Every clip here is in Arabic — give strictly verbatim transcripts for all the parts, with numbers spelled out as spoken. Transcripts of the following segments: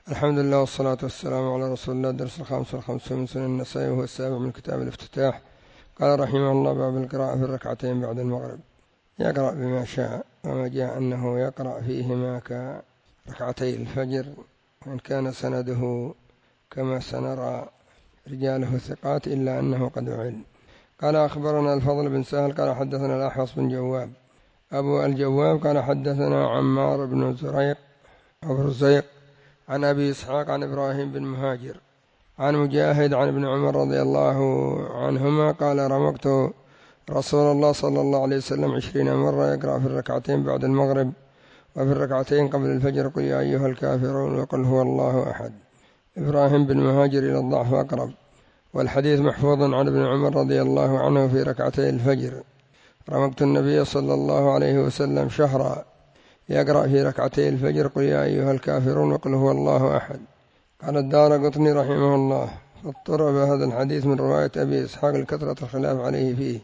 الحمد لله والصلاة والسلام على رسول الله. درس الخامس والخمسون من سنن النسائي وهو السابع من كتاب الافتتاح. قال رحمه الله: باب القراءة في الركعتين بعد المغرب. يقرأ بما شاء، وما جاء أنه يقرأ فيهما كركعتي الفجر، وإن كان سنده كما سنرى رجاله ثقات إلا أنه قد أعل. قال: أخبرنا الفضل بن سهل قال حدثنا الأحوص بن جواب أبو الجواب قال حدثنا عمار بن زريق أو رزيق عن أبي إسحاق عن إبراهيم بن مهاجر عن مجاهد عن ابن عمر رضي الله عنهما قال: رمقت رسول الله صلى الله عليه وسلم عشرين مرة يقرأ في الركعتين بعد المغرب وفي الركعتين قبل الفجر قل يا أيها الكافرون وقل هو الله أحد. إبراهيم بن مهاجر إلى الضعف أقرب، والحديث محفوظ عن ابن عمر رضي الله عنه في ركعتي الفجر: رمقت النبي صلى الله عليه وسلم شهرا يقرأ في ركعتي الفجر قل يا أيها الكافرون وقل هو الله أحد. قال الدارقطني رحمه الله: اضطرب هذا الحديث من رواية أبي إسحاق لكثرة الخلاف عليه فيه،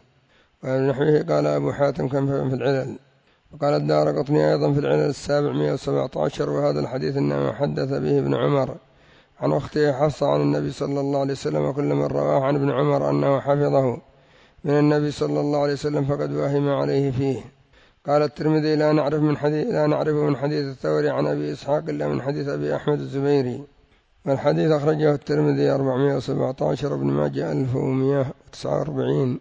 ونحوه قال أبو حاتم كان في العلل. وقال الدارقطني أيضا في العلل السابع مئة وسبعة عشر: وهذا الحديث إنما حدث به ابن عمر عن أخته حفصة عن النبي صلى الله عليه وسلم، وكل من رواه عن ابن عمر أنه حفظه من النبي صلى الله عليه وسلم فقد وهم عليه فيه. قال الترمذي: لا نعرف من حديث لا نعرف من حديث الثوري عن أبي إسحاق إلا من حديث أبي أحمد الزبيري. والحديث أخرجه الترمذي أربعمائة وسبعة عشر، وابن ماجه ألف ومئة وتسعة وأربعين،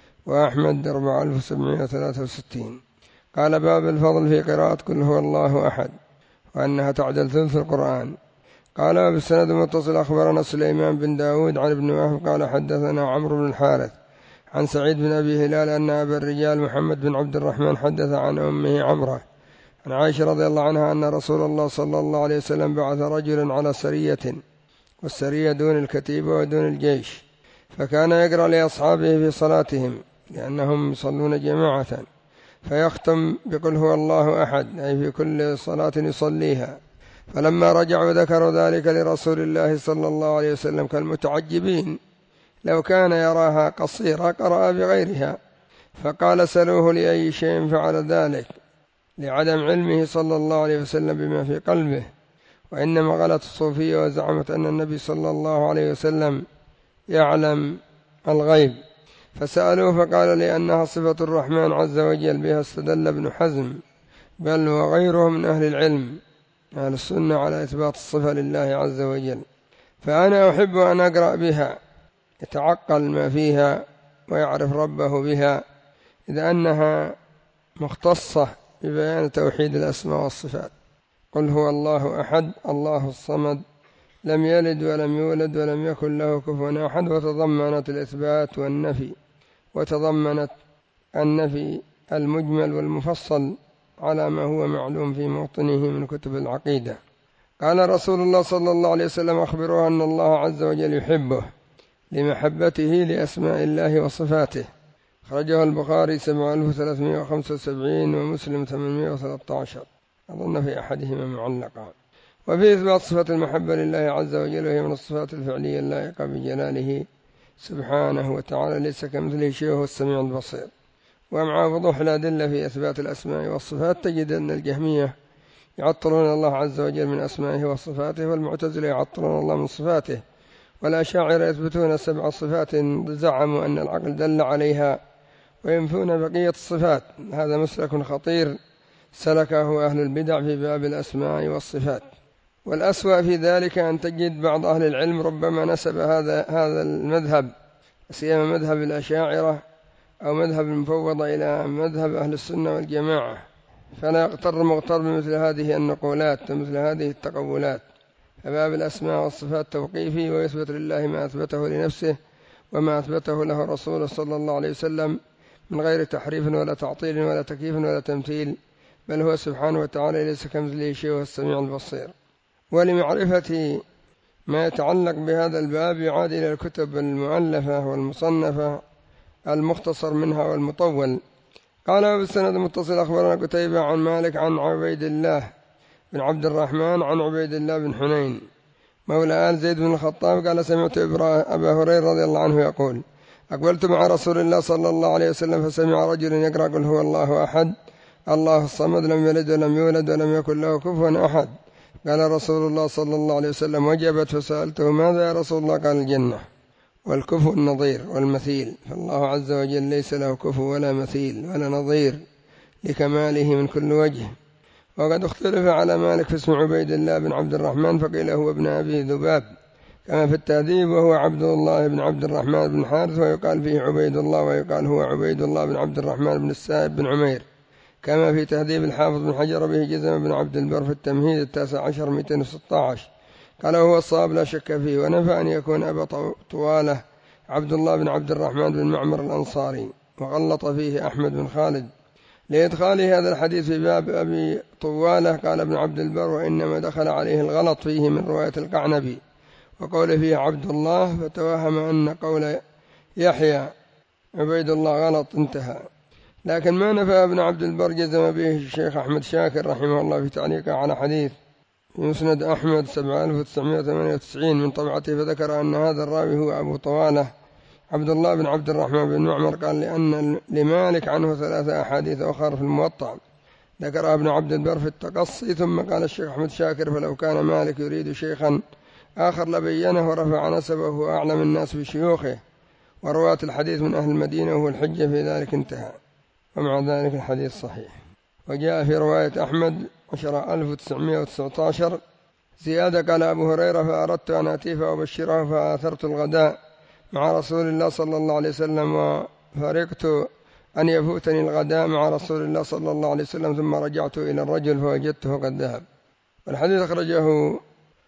وأحمد أربعة آلاف وسبعمائة وثلاثة وستين. قال: باب الفضل في قراءة قل هو الله أحد، وأنها تعدل ثلث القرآن. قال: بالسند المتصل أخبرنا سليمان بن داود عن ابن وهب قال حدثنا عمرو بن الحارث عن سعيد بن أبي هلال أن أبا الرجال محمد بن عبد الرحمن حدث عن أمه عمرة عن عائشة رضي الله عنها أن رسول الله صلى الله عليه وسلم بعث رجلا على سرية، والسرية دون الكتيبة ودون الجيش، فكان يقرأ لأصحابه في صلاتهم لأنهم يصلون جماعة، فيختم بقل هو الله أحد، أي في كل صلاة يصليها. فلما رجعوا ذكروا ذلك لرسول الله صلى الله عليه وسلم كالمتعجبين، لو كان يراها قصيرة قرأ بغيرها، فقال: سلوه لأي شيء فعل ذلك، لعدم علمه صلى الله عليه وسلم بما في قلبه. وإنما غلت الصوفية وزعمت أن النبي صلى الله عليه وسلم يعلم الغيب، فسألوه فقال: لأنها صفة الرحمن عز وجل، بها استدل ابن حزم بل وغيره من أهل العلم أهل السنة على إثبات الصفة لله عز وجل. فأنا أحب أن أقرأ بها يتعقل ما فيها ويعرف ربه بها، إذا أنها مختصة ببيان توحيد الأسماء والصفات. قل هو الله أحد الله الصمد لم يلد ولم يولد ولم يكن له كفوا أحد، وتضمنت الإثبات والنفي، وتضمنت النفي المجمل والمفصل على ما هو معلوم في موطنه من كتب العقيدة. قال رسول الله صلى الله عليه وسلم: أخبروه أن الله عز وجل يحبه لمحبته لأسماء الله وصفاته. خرجه البخاري سبعة آلاف وثلاثمائة وخمسة وسبعين ومسلم ثمانمائة وثلاثة عشر، أظن في أحدهما معلقا. وفي إثبات صفة المحبة لله عز وجل، وهي من الصفات الفعلية اللائقة بجلاله سبحانه وتعالى، ليس كمثله شيء وهو السميع البصير. ومع وضوح الأدلة في إثبات الأسماء والصفات تجد أن الجهمية يعطلون الله عز وجل من أسمائه وصفاته، والمعتزلة يعطلون الله من صفاته، والأشاعرة يثبتون سبع صفات زعموا أن العقل دل عليها وينفون بقية الصفات. هذا مسلك خطير سلكه أهل البدع في باب الأسماء والصفات. والأسوأ في ذلك أن تجد بعض أهل العلم ربما نسب هذا هذا المذهب، سيما مذهب الأشاعرة أو مذهب المفوضة، إلى مذهب أهل السنة والجماعة، فلا يغتر مغتر بمثل هذه النقولات ومثل هذه التقولات. فباب الأسماء والصفات توقيفي، ويثبت لله ما أثبته لنفسه وما أثبته له رسوله صلى الله عليه وسلم من غير تحريف ولا تعطيل ولا تكييف ولا تمثيل، بل هو سبحانه وتعالى ليس كمثله شيء وهو السميع البصير. ولمعرفة ما يتعلق بهذا الباب يعاد إلى الكتب المؤلفة والمصنفة، المختصر منها والمطول. قال: بالسند المتصل أخبرنا قتيبة عن مالك عن عبيد الله بن عبد الرحمن عن عبيد الله بن حنين مولى آل زيد بن الخطاب قال: سمعت أبا هريرة رضي الله عنه يقول: أقبلت مع رسول الله صلى الله عليه وسلم فسمع رجل يقرأ قل هو الله أحد الله الصمد لم يلد ولم يولد ولم يكن له كفوا أحد. قال رسول الله صلى الله عليه وسلم: وجبت. فسألته: ماذا يا رسول الله؟ قال: الجنة. والكفو النظير والمثيل، فالله عز وجل ليس له كفو ولا مثيل ولا نظير لكماله من كل وجه. وقد اختلف على مالك في اسم عبيد الله بن عبد الرحمن، فقيل هو ابن أبي ذباب كما في التهذيب، وهو عبد الله بن عبد الرحمن بن حارث، ويقال فيه عبيد الله، ويقال هو عبيد الله بن عبد الرحمن بن السائب بن عمير كما في تهذيب الحافظ بن حجر، به جزم بن عبد البر في التمهيد التاسع عشر مئتين وستة عشر. قال: هو الصواب لا شك فيه، ونفى أن يكون أبا طوالة عبد الله بن عبد الرحمن بن معمر الأنصاري، وغلط فيه أحمد بن خالد لإدخاله هذا الحديث في باب أبي طوالة. قال ابن عبد البر: وإنما دخل عليه الغلط فيه من رواية القعنبي وقول فيه عبد الله، فتوهم أن قول يحيى عبيد الله غلط، انتهى. لكن ما نفى ابن عبد البر جزم به الشيخ أحمد شاكر رحمه الله في تعليقه على حديث مسند أحمد سبعة آلاف وتسعمائة وثمانية وتسعين من طبعته، فذكر أن هذا الراوي هو أبو طوالة عبد الله بن عبد الرحمن بن معمر. قال: لأن لمالك عنه ثلاثة أحاديث أخرى في الموطأ ذكرها ابن عبد البر في التقصي. ثم قال الشيخ أحمد شاكر: فلو كان مالك يريد شيخا آخر لبينه ورفع نسبه، وهو أعلم الناس بشيوخه ورواة الحديث من أهل المدينة، وهو الحجة في ذلك، انتهى. ومع ذلك الحديث صحيح. وجاء في رواية أحمد عشرة آلاف وتسعمائة وتسعة عشر زيادة. قال أبو هريرة: فأردت أن أتيه فأبشره، فآثرت الغداء مع رسول الله صلى الله عليه وسلم، وفرقت أن يفوتني الغداء مع رسول الله صلى الله عليه وسلم، ثم رجعت إلى الرجل فوجدته قد ذهب. والحديث أخرجه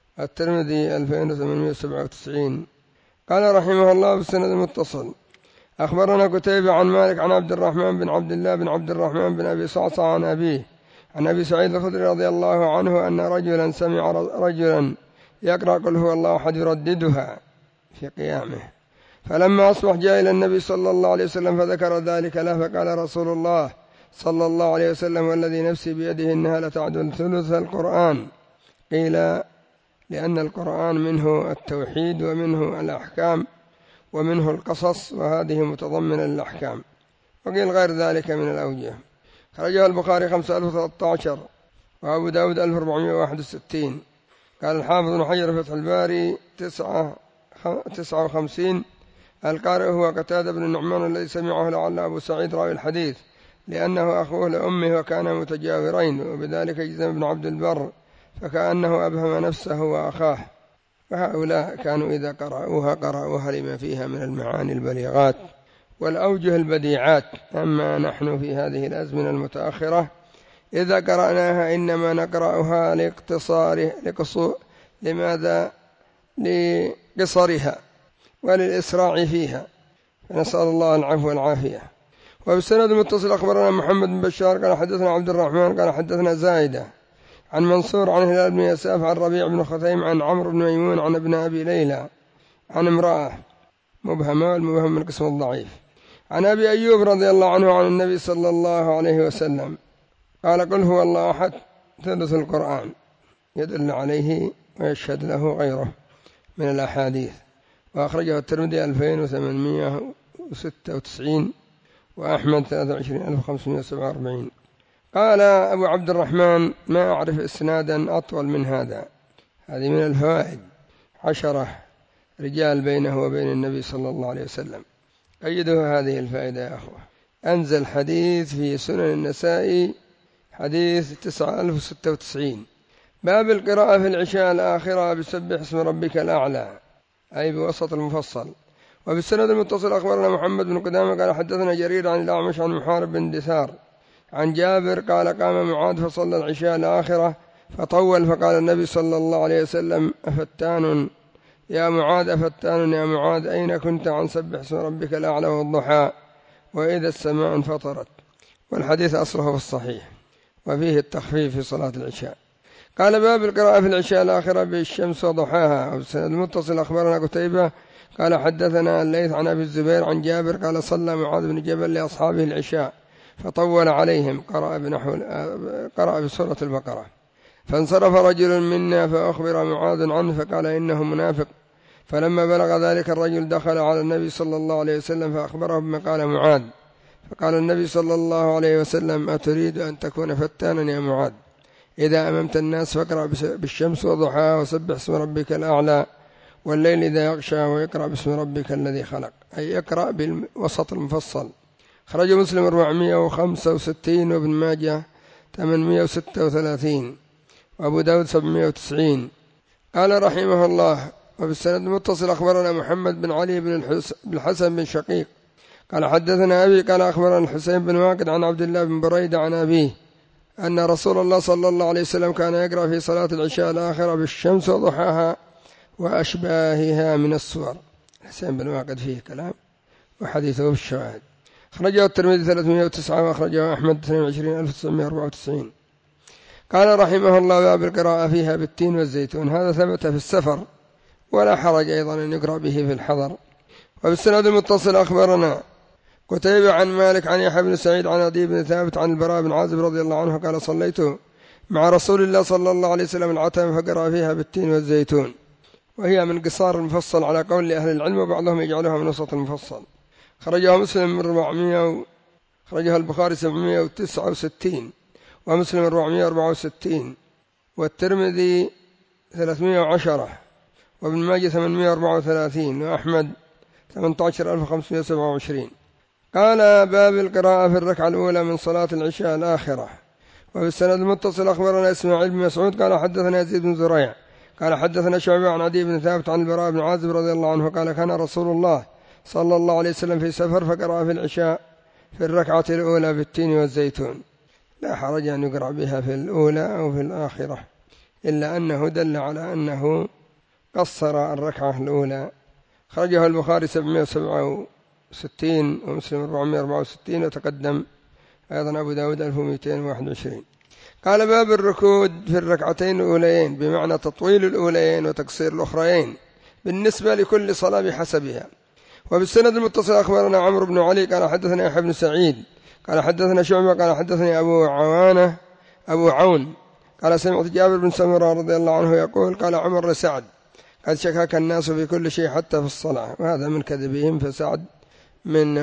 الترمذي ألفين وثمانمائة وسبعة وتسعين. قال رحمه الله: بالسند المتصل: أخبرنا قتيبة عن مالك عن عبد الرحمن بن عبد الله بن عبد الرحمن بن أبي صعصع عن أبيه عن أبي سعيد الخدري رضي الله عنه أن رجلا سمع رجلا يقرأ قل هو الله أحد يرددها في قيامه، فلما أصبح جاء إلى النبي صلى الله عليه وسلم فذكر ذلك له، فقال رسول الله صلى الله عليه وسلم: والذي نفسي بيده إنها لتعدل ثلث القرآن. قيل: لأن القرآن منه التوحيد ومنه الأحكام ومنه القصص، وهذه متضمنة للأحكام. وقيل غير ذلك من الأوجه. خرجها البخاري خمسة آلاف وثلاثة عشر وأبو داود ألف وأربعمائة وواحد وستين. قال الحافظ بن حجر فتح الباري تسعة وخمسين: القارئ هو قتادة بن النعمان الذي سمعه لعل أبو سعيد راوي الحديث، لأنه أخوه لأمه وكان متجاورين، وبذلك جزم ابن عبد البر، فكأنه أبهم نفسه وأخاه. فهؤلاء كانوا إذا قرأوها قرأوها لما فيها من المعاني البليغات والأوجه البديعات. أما نحن في هذه الأزمنة المتأخرة إذا قرأناها إنما نقرأها لاقتصار لقصور لماذا لقصرها وللإسراع فيها، فنسأل الله العفو والعافية. وبالسند المتصل أخبرنا محمد بن بشار قال حدثنا عبد الرحمن قال حدثنا زايدة عن منصور عن هلال بن يساف عن ربيع بن خثيم عن عمرو بن ميمون عن ابن أبي ليلى عن امرأة مبهمة، والمبهم من قسم الضعيف، عن أبي أيوب رضي الله عنه عن النبي صلى الله عليه وسلم قال: قل هو الله أحد ثلث القرآن، يدل عليه ويشهد له غيره من الأحاديث. وأخرجه الترمذي ألفين وثمانمائة وستة وتسعين وأحمد ثلاثة وعشرين ألف وخمسمائة وسبعة وأربعين. قال أبو عبد الرحمن: ما أعرف إسنادا أطول من هذا. هذه من الفوائد، عشرة رجال بينه وبين النبي صلى الله عليه وسلم. أيدوا هذه الفائدة يا أخوة. أنزل حديث في سنن النسائي حديث تسعة آلاف وستة وتسعين: باب القراءة في العشاء الآخرة بسبح اسم ربك الأعلى، أي بوسط المفصل. وبالسند المتصل أخبرنا محمد بن قدامة قال حدثنا جرير عن الأعمش عن محارب بن دثار عن جابر قال: قام معاذ فصلى العشاء الآخرة فطول، فقال النبي صلى الله عليه وسلم: أفتان يا معاذ أفتان يا معاذ أين كنت عن سبح اسم ربك الأعلى والضحى وإذا السماء انفطرت. والحديث أصله في الصحيح، وفيه التخفيف في صلاة العشاء. قال: باب القراءة في العشاء الآخرة بالشمس وضحاها. وبالسند المتصل أخبرنا قتيبة قال حدثنا الليث عن أبي الزبير عن جابر قال: صلى معاذ بن جبل لأصحابه العشاء فطول عليهم، قرأ بنحو قرأ بسورة البقرة، فانصرف رجل منا فأخبر معاذ عنه فقال: إنه منافق. فلما بلغ ذلك الرجل دخل على النبي صلى الله عليه وسلم فأخبره بما قال معاذ، فقال النبي صلى الله عليه وسلم: أتريد أن تكون فتانا يا معاذ؟ إذا أممت الناس فاقرأ بالشمس وضحاها وسبح اسم ربك الأعلى والليل إذا يغشى ويقرأ باسم ربك الذي خلق، أي اقرأ بالوسط المفصل. خرج مسلم أربعمائة وخمسة وستين وابن ماجه ثمانمائة وستة وثلاثين وأبو داود سبعمائة وتسعين. قال رحمه الله: وبالسند المتصل أخبرنا محمد بن علي بن الحسن بن شقيق قال حدثنا أبي قال أخبرنا الحسين بن واقد عن عبد الله بن بريدة عن أبيه أن رسول الله صلى الله عليه وسلم كان يقرأ في صلاة العشاء الآخرة بالشمس وضحاها وأشباهها من السور. الحسين بن واقد فيه كلام وحديثه بالشواهد. خرجه الترمذي ثلاثمائة وتسعة وأخرجه أحمد اثنين وعشرين ألف وتسعمائة وأربعة وتسعين. قال رحمه الله: باب القراءة فيها بالتين والزيتون. هذا ثبت في السفر ولا حرج أيضا أن يقرأ به في الحضر. وبالسند المتصل أخبرنا قتيبة عن مالك عن يحيى بن سعيد عن عدي بن ثابت عن البراء بن عازب رضي الله عنه قال: صليت مع رسول الله صلى الله عليه وسلم العتمة فقرأ فيها بالتين والزيتون، وهي من قصار المفصل على قول لأهل العلم، وبعضهم يجعلها من وسط المفصل. خرجها مسلم أربعمائة، خرجها البخاري سبعمائة وتسعة وستين ومسلم أربعمائة وأربعة وستين والترمذي ثلاثمائة وعشرة وابن ماجه ثمانمائة وأربعة وثلاثين وأحمد ثمانية عشر ألف وخمسمائة وسبعة وعشرين. قال: باب القراءة في الركعة الأولى من صلاة العشاء الآخرة. وبالسند المتصل أخبرنا إسماعيل بن مسعود قال حدثنا يزيد بن زريع قال حدثنا شعبة عن عدي بن ثابت عن البراء بن عازب رضي الله عنه قال: كان رسول الله صلى الله عليه وسلم في سفر فقرأ في العشاء في الركعة الأولى بالتين والزيتون. لا حرج أن يقرأ بها في الأولى أو في الآخرة، إلا أنه دل على أنه قصر الركعة الأولى. خرجه البخاري سبعمائة وسبعة وستين ومسلم أربعمائة وأربعة وستين وتقدم أيضا أبو داود ألف ومئتين وواحد وعشرين. قال: باب الركود في الركعتين الأوليين، بمعنى تطويل الأوليين وتقصير الأخريين بالنسبة لكل صلاة بحسبها. وبالسند المتصل أخبرنا عمرو بن علي قال حدثنا يحيى بن سعيد قال حدثنا شعبة قال حدثني أبو عوانة أبو عون قال سمعت جابر بن سمرة رضي الله عنه يقول: قال عمر لسعد: قد شكاك الناس في كل شيء حتى في الصلاة. وهذا من كذبهم، فسعد من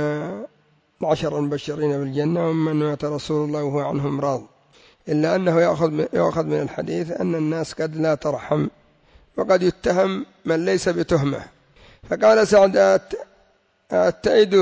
العشر المبشرين بالجنة ومن مات رسول الله وهو عنهم راض، إلا أنه يأخذ من الحديث أن الناس قد لا ترحم وقد يتهم من ليس بتهمة. فقال سعد: التأيد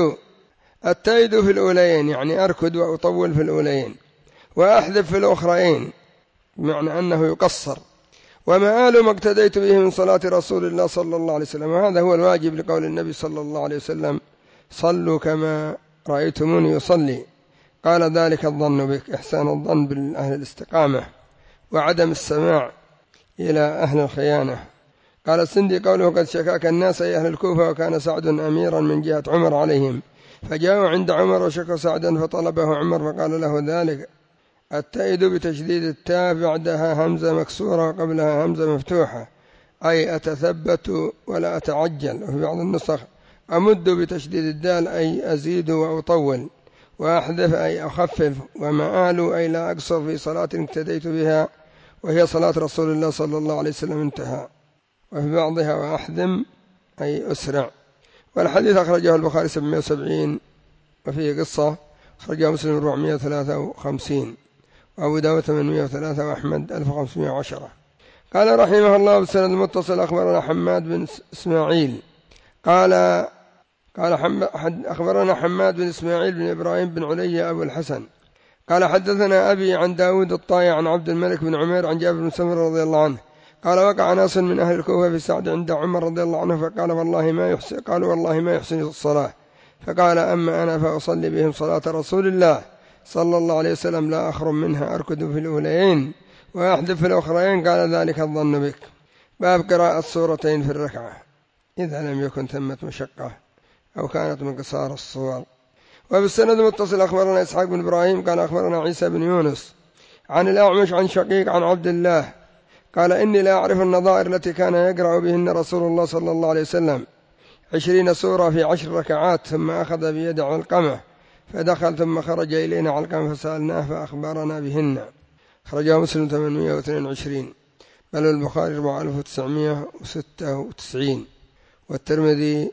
التأيد في الأولين، يعني أركض وأطول في الأولين وأحذف في الأخرين، بمعنى أنه يقصر. ومآل ما اقتديت به من صلاة رسول الله صلى الله عليه وسلم، وهذا هو الواجب لقول النبي صلى الله عليه وسلم: صلوا كما رأيتموني يصلي. قال: ذلك الظن بك، إحسان الظن بالأهل الاستقامة وعدم السماع إلى أهل الخيانة. قال السندي: قوله قد شكاك الناس أي أهل الكوفة، وكان سعد أميرا من جهة عمر عليهم، فجاءوا عند عمر وشكوا سعدا فطلبه عمر فقال له ذلك. التأيد بتشديد التاء بعدها همزة مكسورة وقبلها همزة مفتوحة، أي أتثبت ولا أتعجل. وفي بعض النسخ أمد بتشديد الدال أي أزيد وأطول، وأحذف أي أخفف، ومآل أي لا أقصر في صلاة اقتديت بها وهي صلاة رسول الله صلى الله عليه وسلم انتهى. وفي بعضها وأحذم أي أسرع. والحديث أخرجه البخاري سبعمائة وسبعين وفيه قصة، أخرجه مسلم أربعمائة وثلاثة وخمسين وأبو داود ثمانمائة وثلاثة وأحمد ألف وخمسمائة وعشرة. قال رحمه الله: بالسند المتصل أخبرنا حماد بن إسماعيل قال قال أخبرنا حماد بن إسماعيل بن إبراهيم بن علي أبو الحسن قال حدثنا أبي عن داود الطائي عن عبد الملك بن عمير عن جابر بن سمرة رضي الله عنه قال: وقع ناس من أهل الكوفة في سعد عند عمر رضي الله عنه فقال: والله ما يحسن قالوا والله ما يحسن الصلاة. فقال: أما أنا فأصلي بهم صلاة رسول الله صلى الله عليه وسلم لا أخرم منها، أركض في الأولين وأحذف في الأخرين. قال: ذلك الظن بك. باب قراءة سورتين في الركعة إذا لم يكن ثمة مشقة أو كانت من قصار الصور. وبالسند المتصل أخبرنا إسحاق بن إبراهيم قال أخبرنا عيسى بن يونس عن الأعمش عن شقيق عن عبد الله قال: إني لا أعرف النظائر التي كان يقرأ بهن رسول الله صلى الله عليه وسلم عشرين سورة في عشر ركعات، ثم أخذ بيد علقمة فدخل ثم خرج إلينا علقمة فسألناه فأخبرنا بهن. خرجه مسلم ثمانمائة واثنين وعشرين بل البخاري أربعة آلاف وتسعمائة وستة وتسعين والترمذي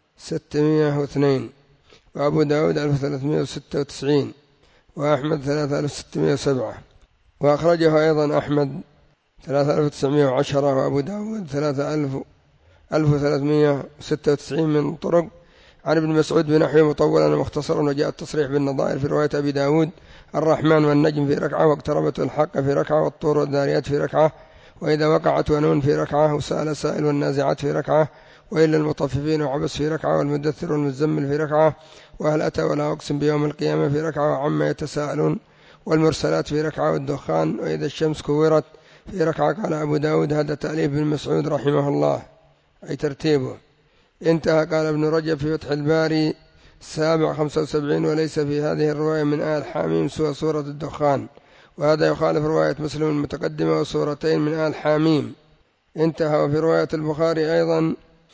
ستمائة واثنين وأبو داود ألف وثلاثمائة وستة وتسعين وأحمد ثلاثة آلاف وستمائة وسبعة. وأخرجه أيضا أحمد ثلاثة آلاف وتسعمائة وعشرة وأبو داود ثلاثة آلاف ألف وثلاثمائة وستة وتسعين من طرق عن ابن مسعود بنحوه مطولا ومختصرا. وجاء التصريح بالنظائر في رواية أبي داود: الرحمن والنجم في ركعة، واقتربت الحق في ركعة، والطور والذاريات في ركعة، وإذا وقعت ونون في ركعة، وسأل سائل والنازعات في ركعة، وإلا المطففين وعبس في ركعة، والمدثر والمزمل في ركعة، وهل أتى ولا أقسم بيوم القيامة في ركعة، وعما يتساءلون، والمرسلات في ركعة، والدخان، وإذا الشمس كورت في ركعة. قال أبو داود: هذا تأليف بن مسعود رحمه الله، أي ترتيبه. انتهى. قال ابن رجب في فتح الباري سابع خمسة وسبعين: وليس في هذه الرواية من آل حاميم سوى سورة الدخان، وهذا يخالف رواية مسلم المتقدمة وسورتين من آل حاميم. انتهى. وفي رواية البخاري أيضا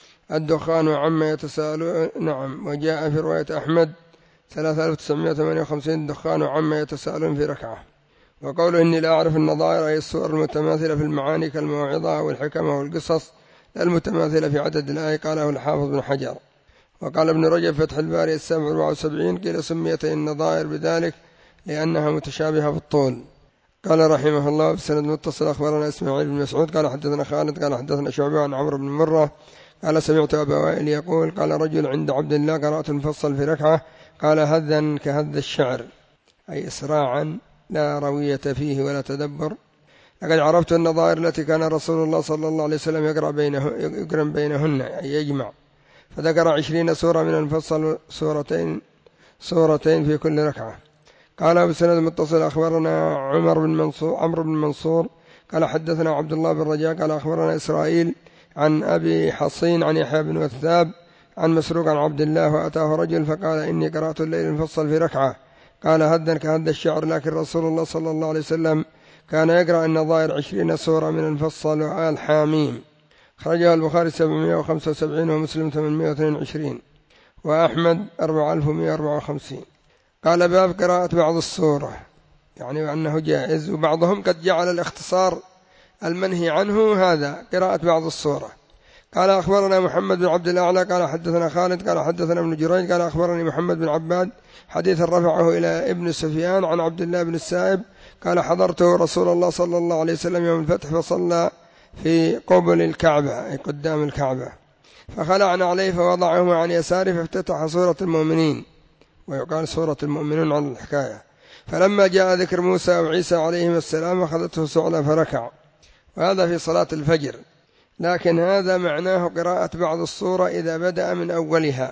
الدخان وعما يتساءلون. نعم. وجاء في رواية أحمد ثلاثة آلاف وتسعمائة وثمانية وخمسين الدخان وعما يتساءلون في ركعة. وقوله: إني لا أعرف النظائر، أي الصور المتماثلة في المعاني كالموعظة والحكمة والقصص، المتماثلة في عدد الآية. قاله الحافظ بن حجر. وقال ابن رجب فتح الباري السابع أربعة وسبعين: قيل سميت النظائر بذلك لأنها متشابهة في الطول. قال رحمه الله: بسند متصل أخبرنا إسماعيل بن مسعود قال حدثنا خالد قال حدثنا شعبة عن عمرو بن مرة قال سمعت أبا وائل يقول: قال رجل عند عبد الله: قرأت المفصل في ركعة. قال: هذا كهذ الشعر، أي إسراعا لا روية فيه ولا تدبر. لقد عرفت النظائر التي كان رسول الله صلى الله عليه وسلم يقرأ بينه يقرن بينهن، أي يجمع. فذكر عشرين سورة من المفصل، سورتين سورتين في كل ركعة. قال بسند متصل أخبرنا عمر بن منصور عمرو بن منصور قال حدثنا عبد الله بن رجاء قال أخبرنا إسرائيل عن أبي حصين عن يحيى بن وثاب عن مسروق عن عبد الله: وأتاه رجل فقال: إني قرأت الليل المفصل في ركعة. قال: هذا كهذا الشعر، لكن رسول الله صلى الله عليه وسلم كان يقرأ النظائر عشرين سورة من المفصل وآل حاميم. خرجها البخاري سبعمائة وخمسة وسبعين ومسلم ثمانمائة واثنين وعشرين وأحمد أربعة آلاف ومائة وأربعة وخمسين. قال: باب قراءة بعض السورة، يعني أنه جائز. وبعضهم قد جعل الاختصار المنهي عنه هذا قراءة بعض السورة. قال: أخبرنا محمد بن عبد الأعلى قال حدثنا خالد قال حدثنا ابن جريج قال أخبرني محمد بن عباد حديثا رفعه إلى ابن سفيان عن عبد الله بن السائب قال: حضرته رسول الله صلى الله عليه وسلم يوم الفتح فصلى في قبل الكعبة، أي قدام الكعبة، فخلعنا عليه فوضعه عن يساره فافتتح سورة المؤمنين، ويقال سورة المؤمنون عن الحكاية. فلما جاء ذكر موسى وعيسى عليهما السلام أخذته سعلى فركع، وهذا في صلاة الفجر. لكن هذا معناه قراءة بعض السورة إذا بدأ من أولها،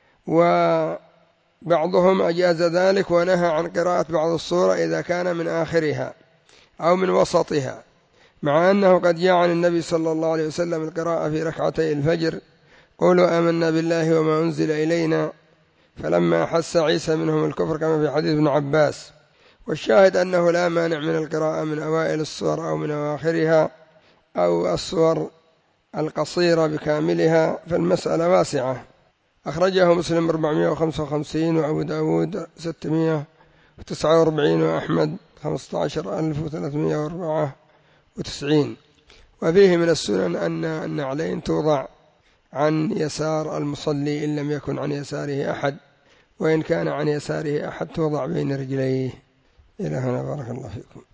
وبعضهم أجاز ذلك ونهى عن قراءة بعض السورة إذا كان من آخرها أو من وسطها، مع أنه قد جاء عن النبي صلى الله عليه وسلم القراءة في ركعتي الفجر: قولوا آمنا بالله وما أنزل إلينا، فلما أحس عيسى منهم الكفر، كما في حديث ابن عباس. والشاهد أنه لا مانع من القراءة من أوائل السور أو من أواخرها أو السور القصيرة بكاملها، فالمسألة واسعة. أخرجه مسلم أربعمائة وخمسة وخمسين وأبو داود ستمائة وتسعة وأربعين وأحمد خمسة عشر ألف وثلاثمائة وأربعة وتسعين. وفيه من السنن أن النعلين توضع عن يسار المصلي إن لم يكن عن يساره أحد، وإن كان عن يساره أحد توضع بين رجليه. إلى هنا، بارك الله فيكم.